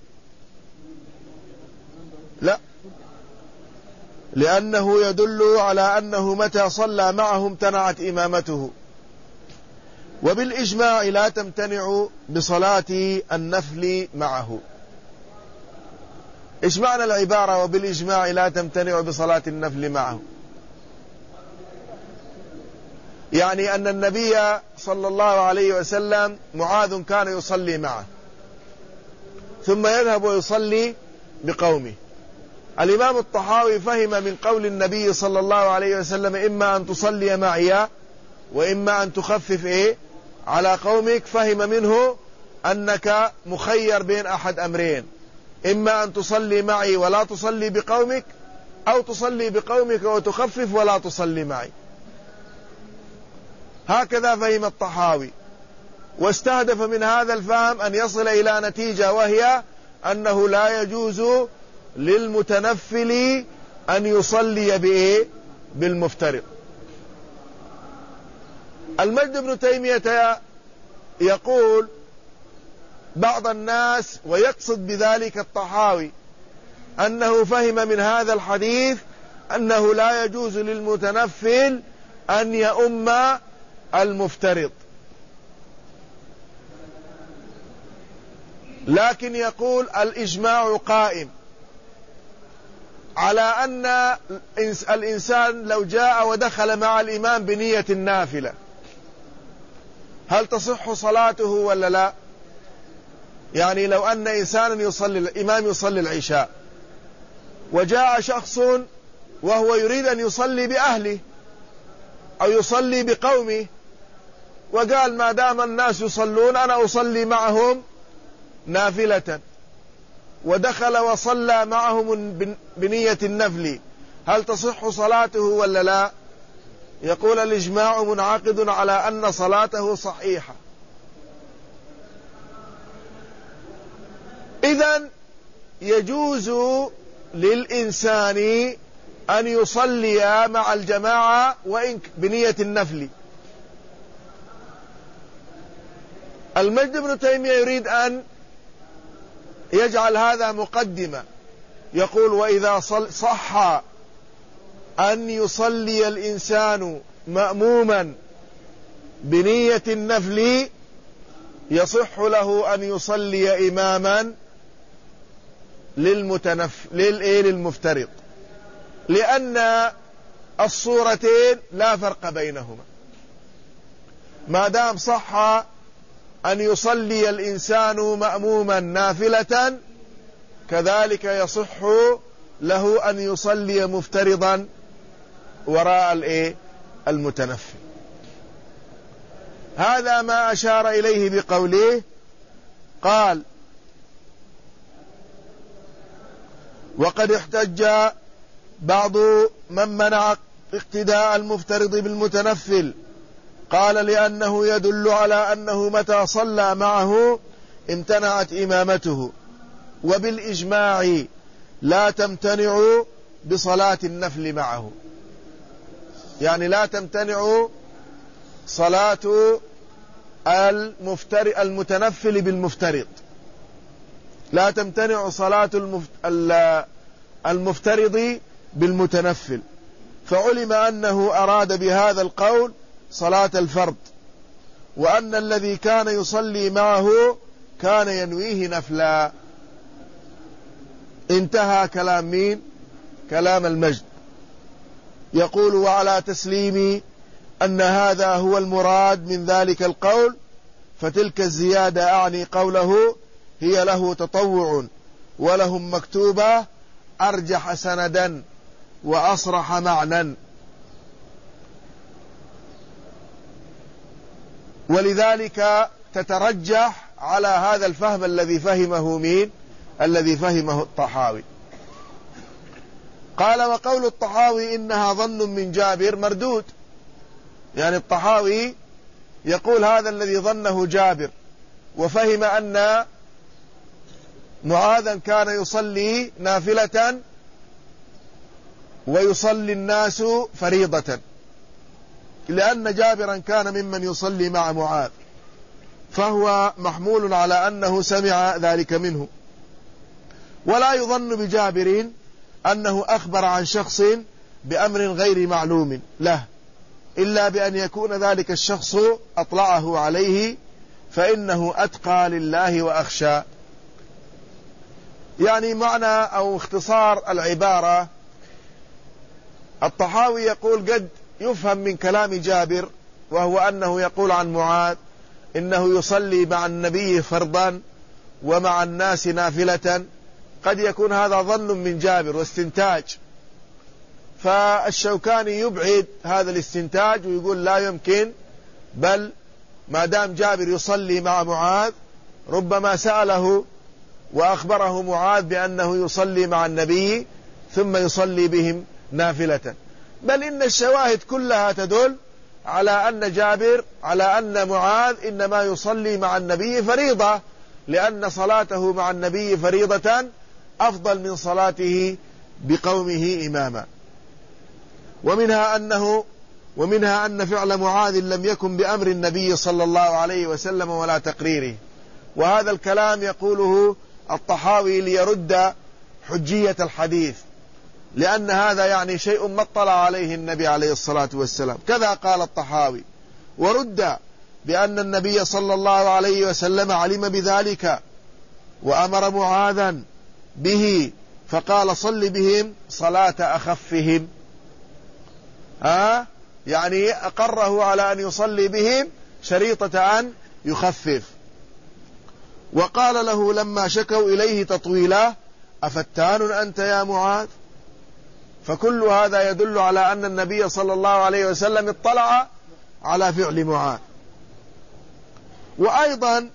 لا، لأنه يدل على أنه متى صلى معه امتنعت إمامته. وبالإجماع لا تمتنع بصلاة النفل معه. إيش معنى العبارة وبالإجماع لا تمتنع بصلاة النفل معه؟ يعني أن النبي صلى الله عليه وسلم معاذ كان يصلي معه ثم يذهب ويصلي بقومه. الإمام الطحاوي فهم من قول النبي صلى الله عليه وسلم: إما أن تصلي معي وإما أن تخفف على قومك، فهم منه أنك مخير بين أحد أمرين: إما أن تصلي معي ولا تصلي بقومك، أو تصلي بقومك وتخفف ولا تصلي معي. هكذا فهم الطحاوي، واستهدف من هذا الفهم أن يصل إلى نتيجة، وهي أنه لا يجوز للمتنفل أن يصلي بالمفترض. المجد بن تيمية يقول بعض الناس، ويقصد بذلك الطحاوي، أنه فهم من هذا الحديث أنه لا يجوز للمتنفل أن يؤم المفترض، لكن يقول الإجماع قائم على أن الإنسان لو جاء ودخل مع الإمام بنية النافلة هل تصح صلاته ولا لا؟ يعني لو أن إنسانا يصلي، الإمام يصلي العشاء، وجاء شخص وهو يريد أن يصلي بأهله أو يصلي بقومه، وقال ما دام الناس يصلون أنا أصلي معهم نافلة، ودخل وصلى معهم بنية النفل، هل تصح صلاته ولا لا؟ يقول الإجماع منعقد على أن صلاته صحيحة. إذن يجوز للإنسان أن يصلي مع الجماعة وإن بنية النفل. المجد بن تيمية يريد أن يجعل هذا مقدمة، يقول وإذا صح أن يصلي الإنسان مأموما بنية النفل يصح له أن يصلي إماما للمفترض، لأن الصورتين لا فرق بينهما. ما دام صح أن يصلي الإنسان مأموما نافلة، كذلك يصح له أن يصلي مفترضا وراء المتنفل. هذا ما أشار إليه بقوله، قال وقد احتج بعض من منع اقتداء المفترض بالمتنفل، قال لأنه يدل على أنه متى صلى معه امتنعت إمامته، وبالإجماع لا تمتنع بصلاة النفل معه، يعني لا تمتنع صلاة المتنفل بالمفترض، لا تمتنع صلاة المفترض بالمتنفل. فعلم أنه أراد بهذا القول صلاة الفرض، وأن الذي كان يصلي معه كان ينويه نفلا. انتهى كلام مين؟ كلام المجد. يقول وعلى تسليم أن هذا هو المراد من ذلك القول، فتلك الزيادة أعني قوله هي له تطوع ولهم مكتوبة أرجح سندا وأصرح معنى، ولذلك تترجح على هذا الفهم الذي فهمه مين؟ الذي فهمه الطحاوي. قال وقول الطحاوي إنها ظن من جابر مردود، يعني الطحاوي يقول هذا الذي ظنه جابر، وفهم أن معاذا كان يصلي نافلة ويصلي الناس فريضة، لأن جابرا كان ممن يصلي مع معاذ، فهو محمول على أنه سمع ذلك منه. ولا يظن بجابر أنه أخبر عن شخص بأمر غير معلوم له، إلا بأن يكون ذلك الشخص أطلعه عليه، فإنه أتقى لله وأخشى. يعني معنى أو اختصار العبارة، الطحاوي يقول قد يفهم من كلام جابر، وهو أنه يقول عن معاذ إنه يصلي مع النبي فرضا ومع الناس نافلة، قد يكون هذا ظن من جابر واستنتاج، فالشوكاني يبعد هذا الاستنتاج ويقول لا يمكن، بل ما دام جابر يصلي مع معاذ ربما سأله وأخبره معاذ بأنه يصلي مع النبي ثم يصلي بهم نافلة. بل إن الشواهد كلها تدل على أن معاذ إنما يصلي مع النبي فريضة، لأن صلاته مع النبي فريضة أفضل من صلاته بقومه إماما. ومنها أن فعل معاذ لم يكن بأمر النبي صلى الله عليه وسلم ولا تقريره. وهذا الكلام يقوله الطحاوي ليرد حجية الحديث، لأن هذا يعني شيء ما اطلع عليه النبي عليه الصلاة والسلام. كذا قال الطحاوي: ورد بأن النبي صلى الله عليه وسلم علم بذلك وأمر معاذا به فقال: صل بهم صلاة أخفهم. يعني أقره على أن يصلي بهم شريطة أن يخفف. وقال له لما شكوا إليه تطويله: أفتان أنت يا معاذ؟ فكل هذا يدل على أن النبي صلى الله عليه وسلم اطلع على فعل معاذ. وأيضا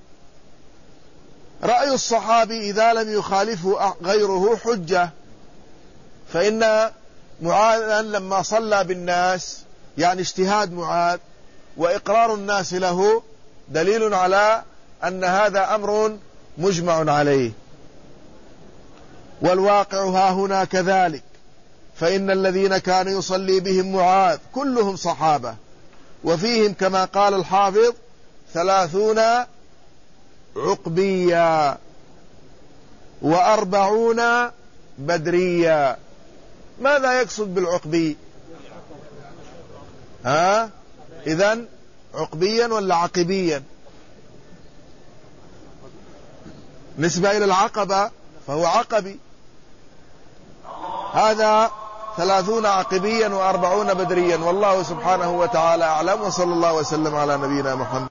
رأي الصحابي إذا لم يخالفه غيره حجة، فإن معاذ لما صلى بالناس يعني اجتهاد معاذ وإقرار الناس له دليل على أن هذا أمر مجمع عليه. والواقع ها هنا كذلك، فإن الذين كان يصلي بهم معاذ كلهم صحابة، وفيهم كما قال الحافظ 30 عقبيا و40 بدريا. ماذا يقصد بالعقبي؟ إذن عقبيا ولا عقبيا؟ نسبة إلى العقبة فهو عقبي. هذا 30 عقبيا و40 بدريا. والله سبحانه وتعالى أعلم، وصلى الله وسلم على نبينا محمد.